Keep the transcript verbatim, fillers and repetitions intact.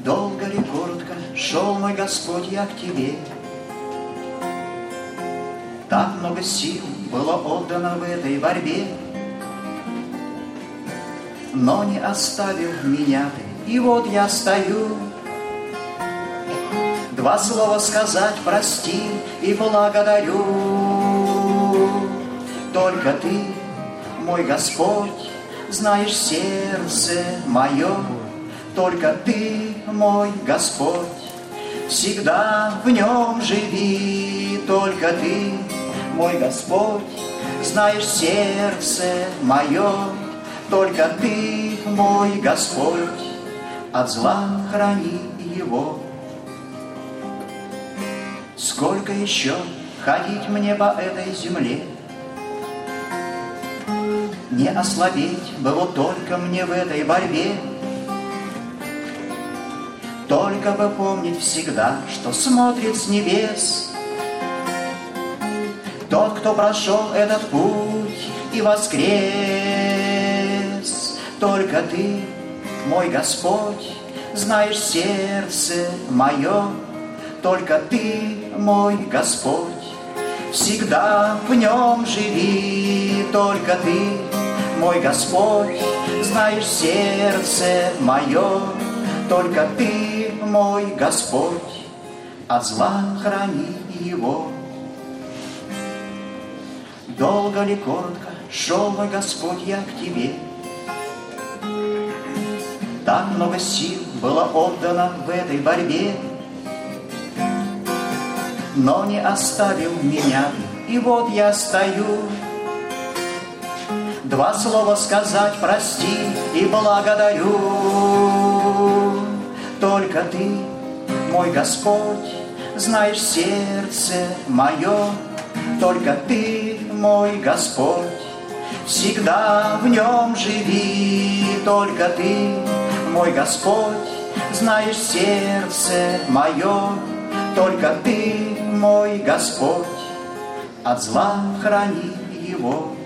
Долго ли, коротко шел мой Господь я к Тебе. Так много сил было отдано в этой борьбе, но не оставил меня Ты, и вот я стою. Два слова сказать прости и благодарю. Только Ты, мой Господь, знаешь сердце мое. Только Ты, мой Господь, всегда в нем живи. Только Ты, мой Господь, знаешь сердце мое. Только Ты, мой Господь, от зла храни его. Сколько еще ходить мне по этой земле? Не ослабеть было только мне в этой борьбе. Только бы помнить всегда, что смотрит с небес тот, кто прошел этот путь и воскрес. Только Ты, мой Господь, знаешь сердце мое. Только Ты, мой Господь, всегда в нем живи. Только Ты, мой Господь, знаешь сердце мое. Только Ты, мой Господь, от зла храни его. Долго ли, коротко шел мой Господь я к Тебе. Так много сил было отдано в этой борьбе, но не оставил меня, и вот я стою. Два слова сказать прости и благодарю. Только Ты, мой Господь, знаешь сердце мое. Только Ты, мой Господь, всегда в нем живи. Только Ты, мой Господь, знаешь сердце мое. Только Ты, мой Господь, от зла храни его.